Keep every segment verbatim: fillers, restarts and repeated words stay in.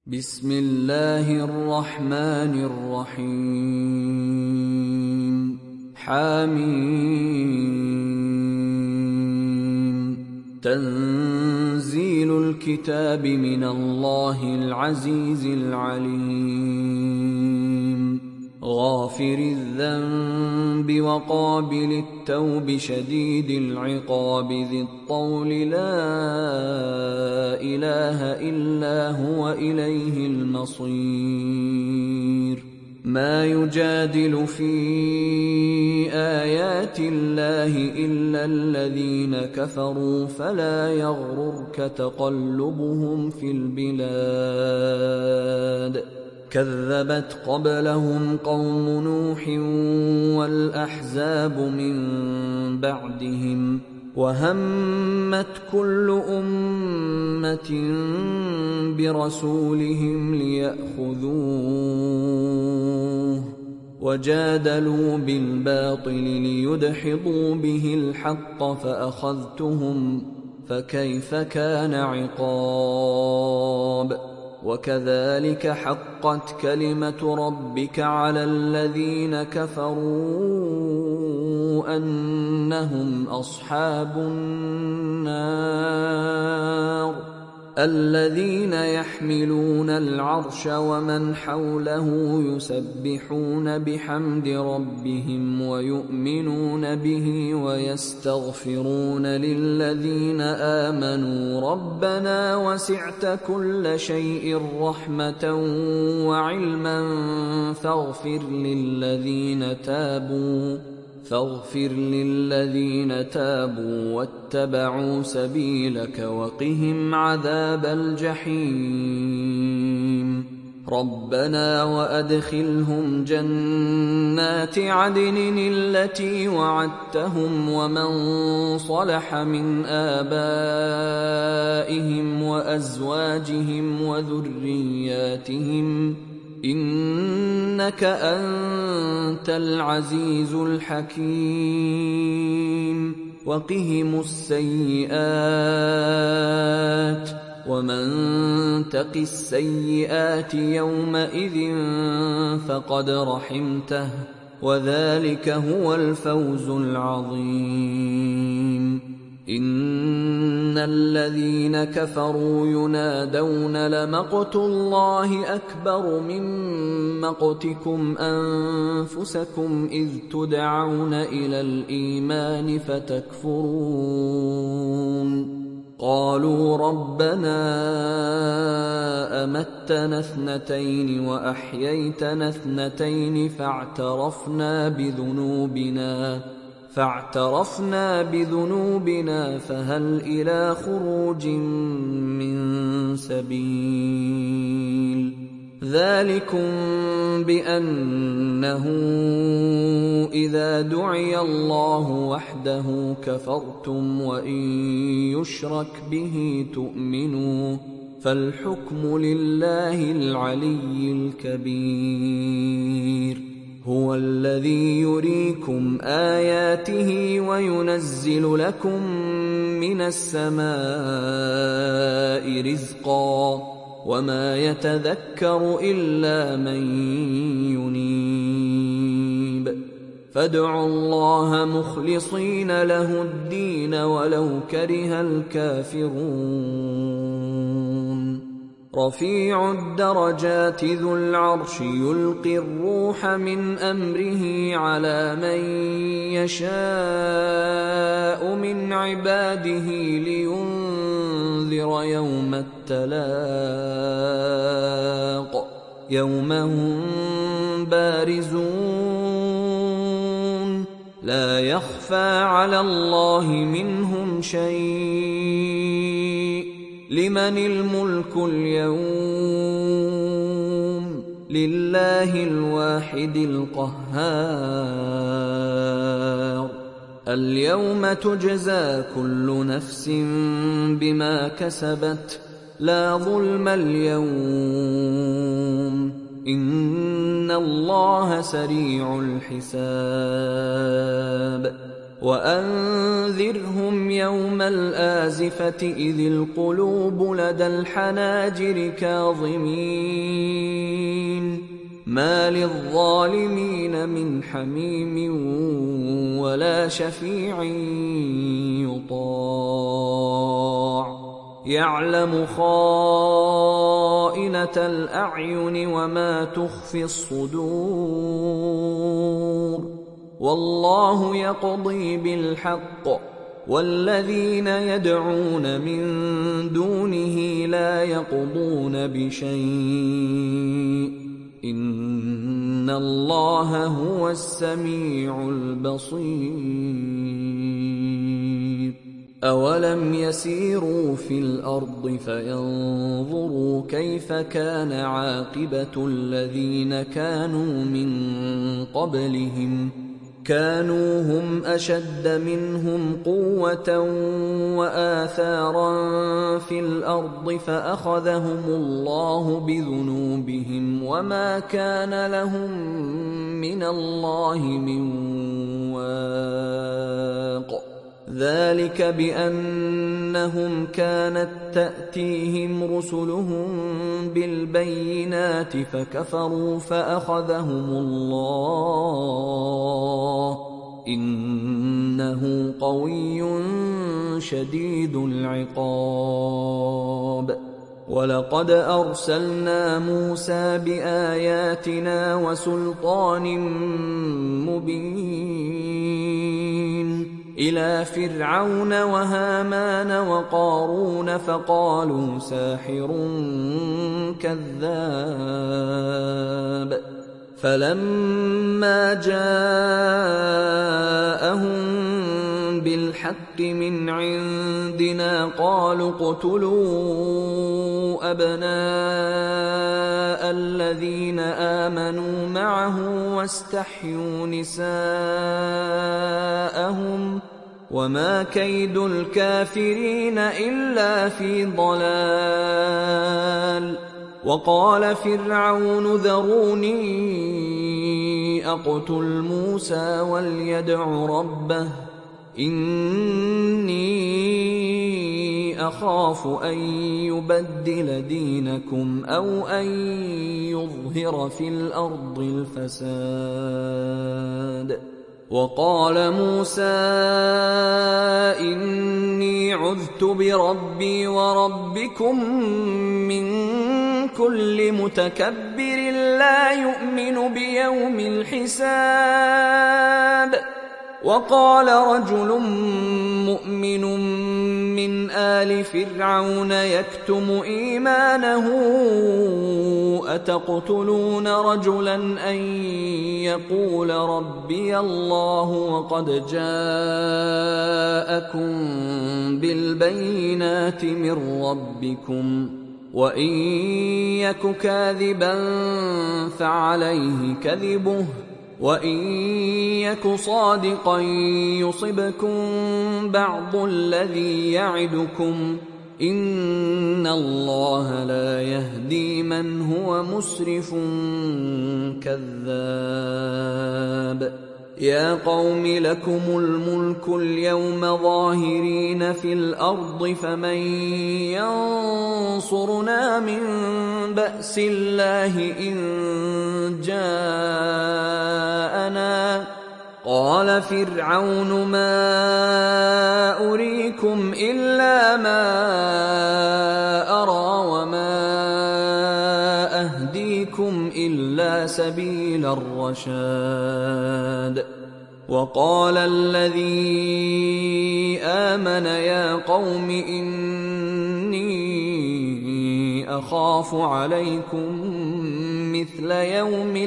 بسم الله الرحمن الرحيم حميم تنزيل الكتاب من الله العزيز العليم غافر الذنب وقابل التوب شديد العقاب ذي الطول لا إله إلا هو إليه المصير ما يجادل في آيات الله إلا الذين كفروا فلا يغررك تقلبهم في البلاد كذبت قبلهم قوم نوح والأحزاب من بعدهم وهمت كل أمة برسولهم ليأخذوه وجادلوا بالباطل ليدحضوا به الحق فأخذتهم فكيف كان عقاب وكذلك حقت كلمة ربك على الذين كفروا أنهم أصحاب النار الذين يحملون العرش ومن حوله يسبحون بحمد ربهم ويؤمنون به ويستغفرون للذين آمنوا ربنا وسعت كل شيء رحمة وعلما فاغفر للذين تابوا فاغفر للذين تابوا واتبعوا سبيلك وقهم عذاب الجحيم ربنا وأدخلهم جنات عدن التي وعدتهم ومن صلح من آبائهم وأزواجهم وذرياتهم إنك أنت العزيز الحكيم وقهم السيئات ومن تق السيئات يومئذ فقد رحمته وذلك هو الفوز العظيم إن الذين كفروا ينادون لمقت الله أكبر من مقتكم أنفسكم إذ تدعون إلى الإيمان فتكفرون قالوا ربنا أمتنا اثنتين وأحييتنا اثنتين فاعترفنا بذنوبنا فاعترفنا بذنوبنا فهل إلى خروج من سبيل ذلكم بأنه إذا دعي الله وحده كفرتم وإن يشرك به تؤمنوا فالحكم لله العلي الكبير هو الذي يريكم آياته وينزل لكم من السماء رزقا وما يتذكر إلا من ينيب فادعوا الله مخلصين له الدين ولو كره الكافرون رفيع الدرجات ذو العرش يلقي الروح من أمره على من يشاء من عباده لينذر يوم التلاق يوم هم بارزون لا يخفى على الله منهم شيء لمن الملك اليوم لله الواحد القهار اليوم تجزى كل نفس بما كسبت لا ظلم اليوم إن الله سريع الحساب وأنذرهم يوم الآزفة إذ القلوب لدى الحناجر كاظمين ما للظالمين من حميم ولا شفيع يطاع يعلم خائنة الأعين وما تخفي الصدور والله يقضي بالحق والذين يدعون من دونه لا يقضون بشيء إن الله هو السميع البصير أولم يسيروا في الأرض فينظروا كيف كان عاقبة الذين كانوا من قبلهم كانوا هم أشد منهم قوة وآثارا في الأرض فأخذهم الله بذنوبهم وما كان لهم من الله من واق ذلك بأنهم كانت تأتيهم رسلهم بالبينات فكفروا فأخذهم الله إنه قوي شديد العقاب ولقد أرسلنا موسى بآياتنا وسلطان مبين إلى فرعون وهامان وقارون فقالوا ساحر كذاب فلما جاءهم بالحق من عندنا قالوا اقتلوا أبناء الذين آمنوا معه واستحيوا نساءهم وما كيد الكافرين إلا في ضلال وقال فرعون ذروني أقتل موسى وليدع ربه إني أخاف أن يبدل دينكم أو أن يظهر في الأرض الفساد وقال موسى إني عذت بربي وربكم من كل متكبر لا يؤمن بيوم الحساب وقال رجل مؤمن من آل فرعون يكتم إيمانه أتقتلون رجلا أن يقول ربي الله وقد جاءكم بالبينات من ربكم وإن يك كاذبا فعليه كذبه وإن يك صادقا يصبكم بعض الذي يعدكم إن الله لا يهدي من هو مسرف كذاب يا قوم لكم الملك اليوم ظاهرين في الأرض فمن ينصرنا من بأس الله إن جاءنا قال فرعون ما أريكم إلا ما أرى وما أهديكم إلا سبيل الرشاد وقال الذي آمن يا قوم إني أخاف عليكم مثل يوم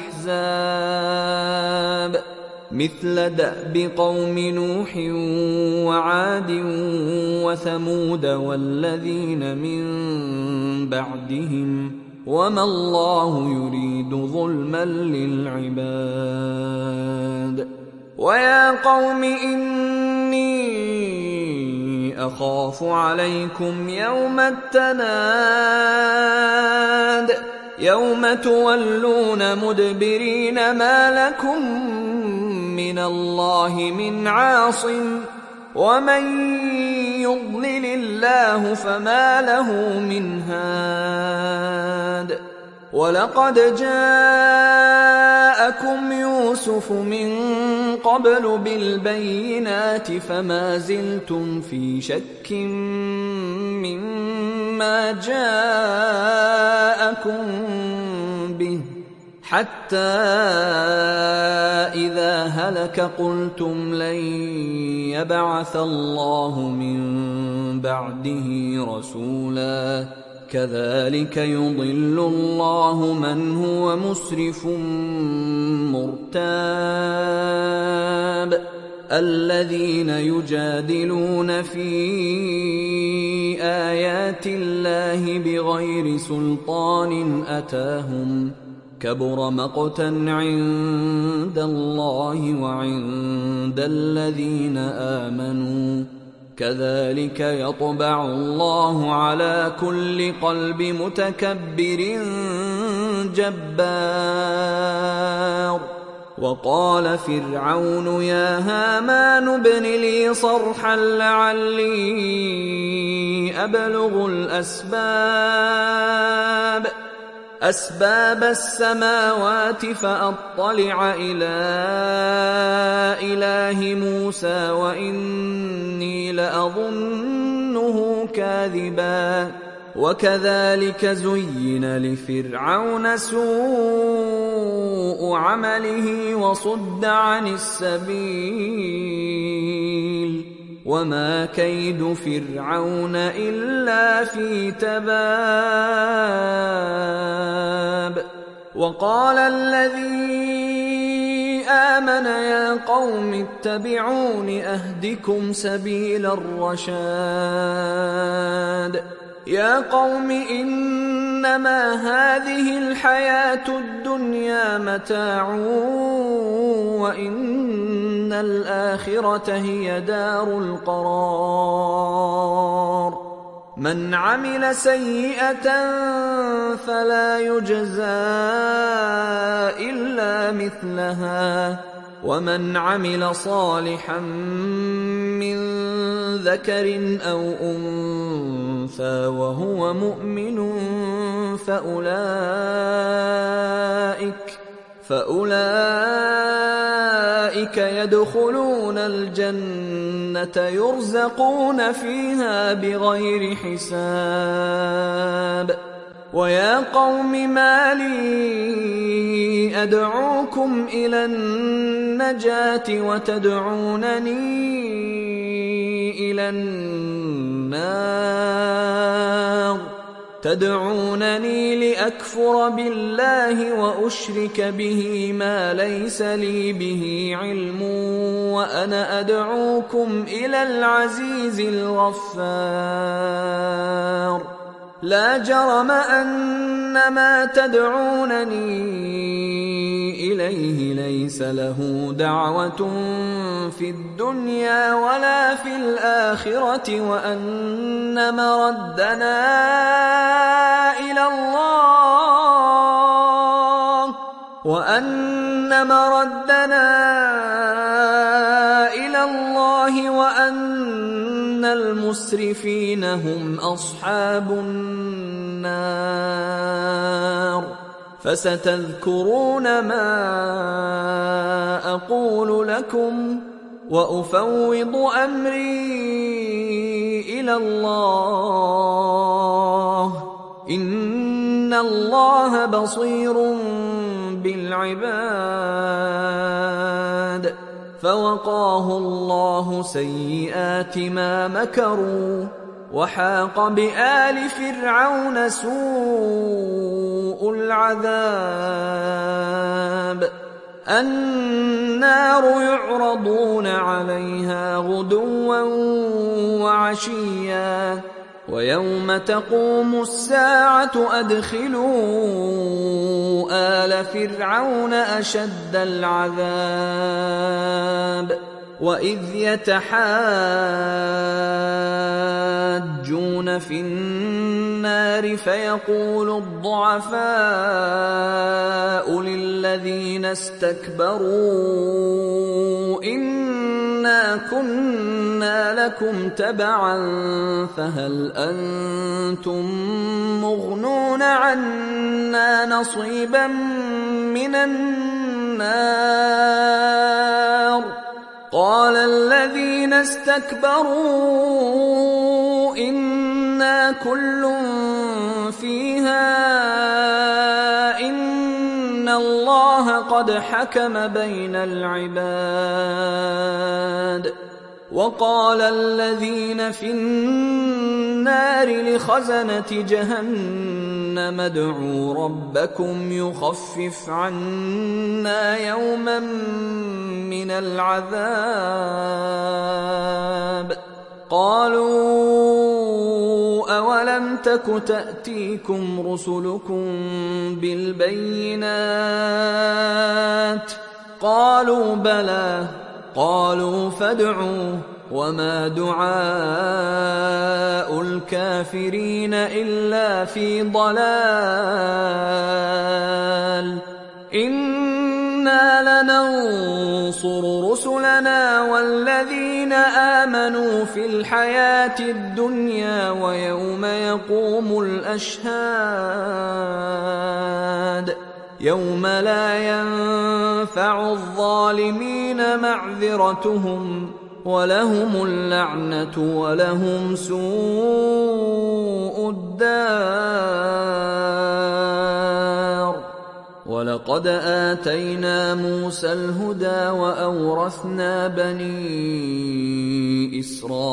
الأحزاب مثل دأب قوم نوح وعاد وثمود والذين من بعدهم وما الله يريد ظلما للعباد ويا قوم إني أخاف عليكم يوم التناد يوم تولون مدبرين ما لكم من الله من عاصم ومن يضلل الله فما له من هاد ولقد جاءكم يوسف من قبل بالبينات فما زلتم في شك مما جاءكم به حتى إذا هلك قلتم لن يبعث الله من بعده رسولا كذلك يضل الله من هو مسرف مرتاب الذين يجادلون في آيات الله بغير سلطان أتاهم كبر مقتا عند الله وعند الذين آمنوا كذلك يطبع الله على كل قلب متكبر جبار وقال فرعون يا هامان ابن لي صرحا لعلي أبلغ الأسباب أسباب السماوات فأطلع إلى إله موسى وإني لأظنه كاذبا وكذلك زين لفرعون سوء عمله وصد عن السبيل وما كيد فرعون إلا في تباب وقال الذي آمن يا قوم اتبعون أهدكم سبيل الرشاد يا قوم إنما هذه الحياة الدنيا متاع وإن الآخرة هي دار القرار من عمل سيئة فلا يجزى إلا مثلها ومن عمل صالحا من ذكر أو أنثى وهو مؤمن فأولئك فأولئك يدخلون الجنة يرزقون فيها بغير حساب ويا قوم ما لي أدعوكم إلى النجاة وتدعونني إلى النار تدعونني لأكفر بالله وأشرك به ما ليس لي به علم وأنا أدعوكم إلى العزيز الغفار لا جرم أن ما تدعونني إليه ليس له دعوة في الدنيا ولا في الآخرة وأن مردنا إلى الله وأن مردنا إلى الله وأن المسرفين هم أصحاب النار فستذكرون ما أقول لكم وأفوض أمري إلى الله إن الله بصير بالعباد فوقاه الله سيئات ما مكروا وحاق بآل فرعون سوء العذاب النار يعرضون عليها غدوا وعشيا ويوم تقوم الساعة أدخلوا آل فرعون أشد العذاب وإذ يتحاجون في النار النار فيقول الضعفاء للذين استكبروا إنا كنا لكم تبعا فهل أنتم مغنون عنا نصيبا من النار قال الذين استكبروا إنا كل فيها إن الله قد حكم بين العباد وقال الذين في النار لخزنة جهنم ادعوا ربكم يخفف عنا يوما من العذاب قالوا أولم تك تأتيكم رسلكم بالبينات قالوا بلى قالوا فادعوا وما دعاء الكافرين إلا في ضلال إنا لننصر رسلنا والذين آمنوا في الحياة الدنيا ويوم يقوم الأشهاد يوم لا ينفع الظالمين معذرتهم ولهم اللعنة ولهم سوء الدار ولقد آتينا موسى الهدى وأورثنا بني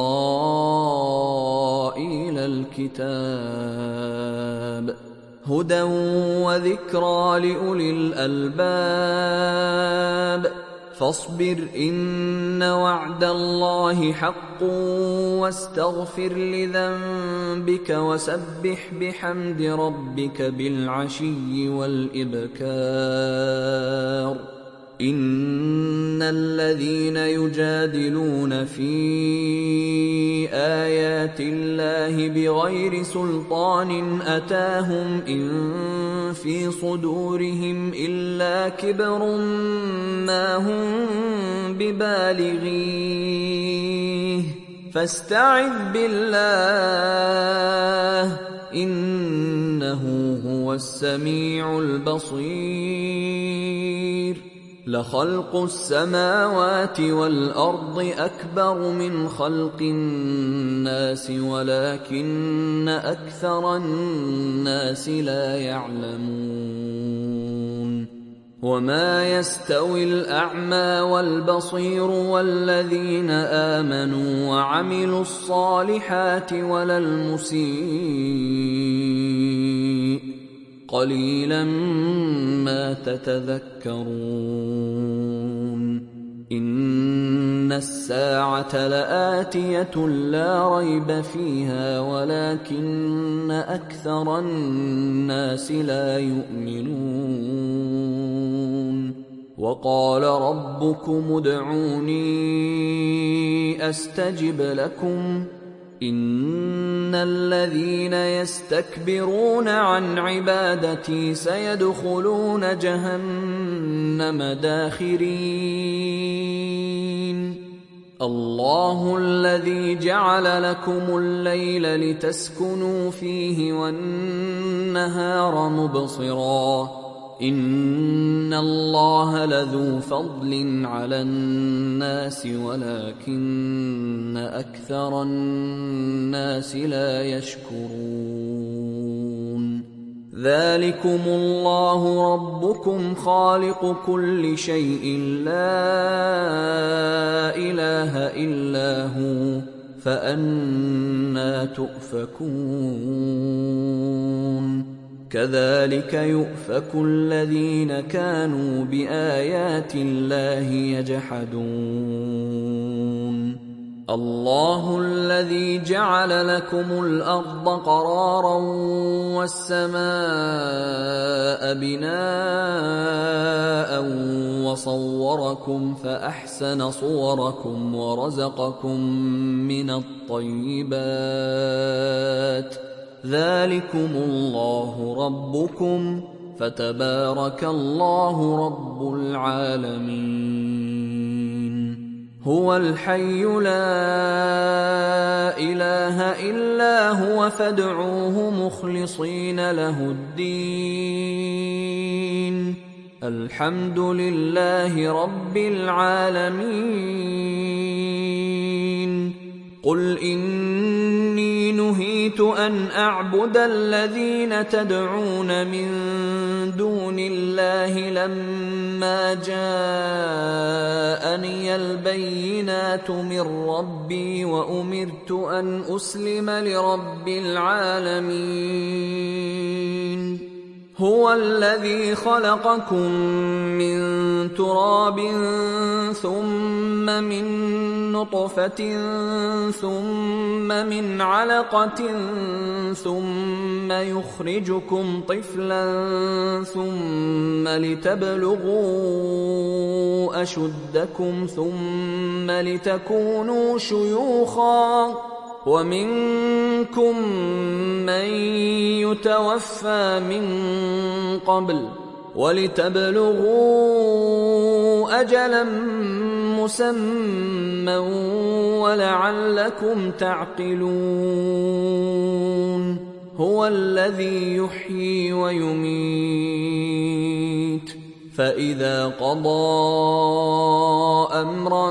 إسرائيل الكتاب هدى وذكرى لأولي الألباب فاصبر إن وعد الله حق واستغفر لذنبك وسبح بحمد ربك بالعشي والإبكار إن الذين يجادلون في آيات الله بغير سلطان أتاهم إن في صدورهم إلا كبر ما هم ببالغيه فاستعذ بالله إنه هو السميع البصير لخلق السماوات والأرض أكبر من خلق الناس ولكن أكثر الناس لا يعلمون وما يستوي الأعمى والبصير والذين آمنوا وعملوا الصالحات ولا المسيء قليلا ما تتذكرون إن الساعة لآتية لا ريب فيها ولكن أكثر الناس لا يؤمنون وقال ربكم ادعوني أستجب لكم إن الذين يستكبرون عن عبادتي سيدخلون جهنم داخرين الله الذي جعل لكم الليل لتسكنوا فيه والنهار مبصرا إن الله لذو فضل على الناس ولكن أكثر الناس لا يشكرون ذلكم الله ربكم خالق كل شيء لا إله إلا هو فأنى تؤفكون كذلك يؤفك الذين كانوا بآيات الله يجحدون الله الذي جعل لكم الأرض قرارا والسماء بناء وصوركم فأحسن صوركم ورزقكم من الطيبات ذلكم الله ربكم فتبارك الله رب العالمين. هو الحي لا إله إلا هو فادعوه مخلصين له الدين الحمد لله رب العالمين. قل إني نهيت أن أعبد الذين تدعون من دون الله لما جاءني البينات من ربي وأمرت أن أسلم لرب العالمين. هو الذي خلقكم من تراب ثم من نطفة ثم من علقة ثم يخرجكم طفلا ثم لتبلغوا أشدكم ثم لتكونوا شيوخا ومنكم من يتوفى من قبل ولتبلغوا أجلا مسمى ولعلكم تعقلون. هو الذي يحيي ويميت فإذا قضى أمرا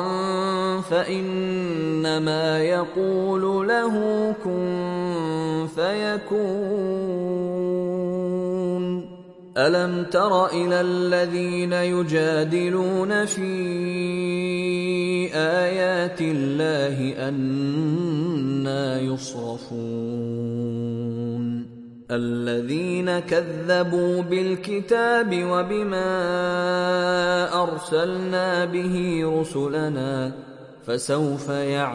فإنما يقول له كن فيكون. ألم تر إلى الذين يجادلون في آيات الله أنى يصرفون الذين كذبوا بالكتاب وبما أرسلنا به رسلنا فسوف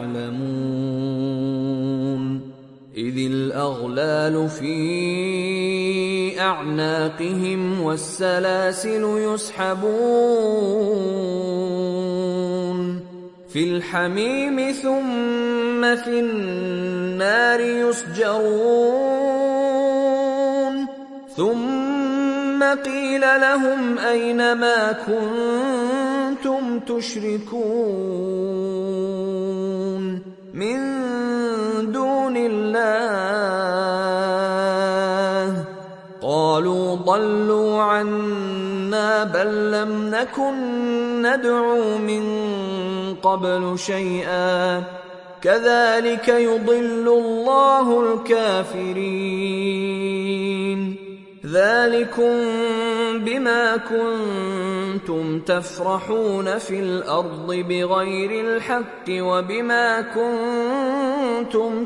يعلمون. إذ الأغلال في أعناقهم والسلاسل يسحبون في الحميم ثم في النار يسجرون ثم قيل لهم أين ما كنتم تشركون من دون الله قالوا ضلوا عنا بل لم نكن ندعو من قبل شيئا كذلك يضل الله الكافرين. ذلكم بما كنتم تفرحون في الأرض بغير الحق وبما كنتم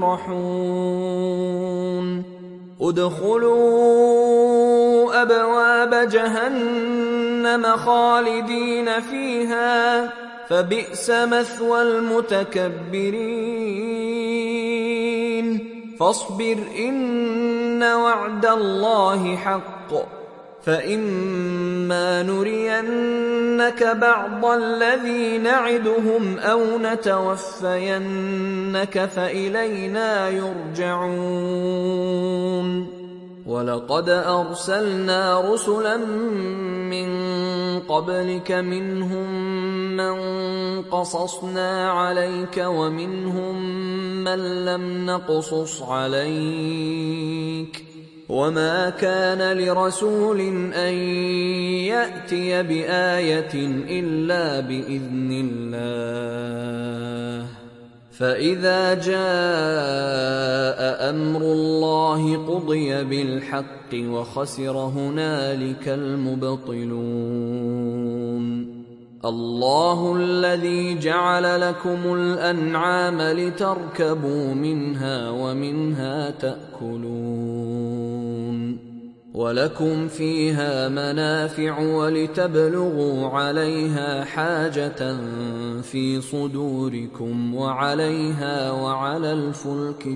تمرحون. ادخلوا أبواب جهنم خالدين فيها فبئس مثوى المتكبرين. فاصبر إن وعد الله حق فإما نرينك بعض الذي نعدهم أو نتوفينك فإلينا يرجعون. ولقد أرسلنا رسلا من قبلك منهم من قصصنا عليك ومنهم من لم نقصص عليك وما كان لرسول أن يأتي بآية إلا بإذن الله. فإذا جاء أمر الله قضي بالحق وخسر هنالك المبطلون. الله الذي جعل لكم الأنعام لتركبوا منها ومنها تأكلون ولكم فيها منافع ولتبلغوا عليها حاجة في صدوركم وعليها وعلى الفلك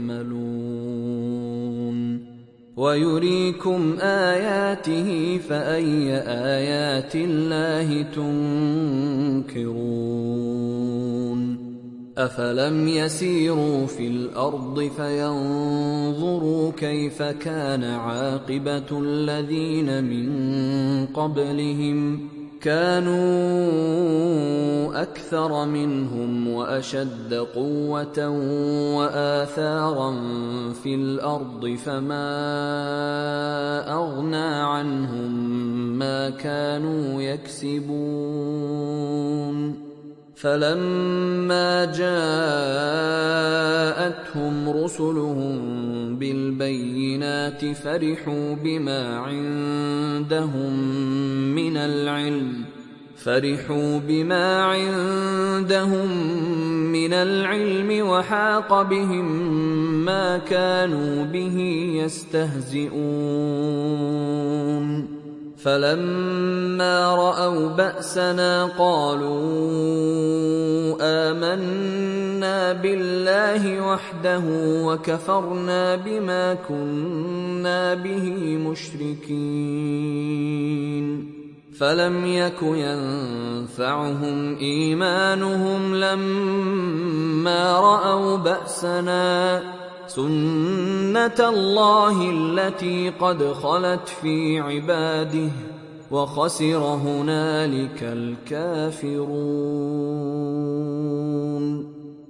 تحملون ويريكم آياته فأي آيات الله تنكرون. أفلم يسيروا في الأرض فينظروا كيف كان عاقبة الذين من قبلهم كانوا أكثر منهم وأشد قوة وآثارا في الأرض فما أغنى عنهم ما كانوا يكسبون فلما جاءتهم رسلهم بالبينات فرحوا بما عندهم من العلم فرحوا بما عندهم من العلم وحاق بهم ما كانوا به يستهزئون فلما رأوا بأسنا قالوا آمنا بالله وحده وكفرنا بما كنا به مشركين فلم يك ينفعهم إيمانهم لما رأوا بأسنا سنة الله التي قد خلت في عباده وخسر هنالك الكافرون.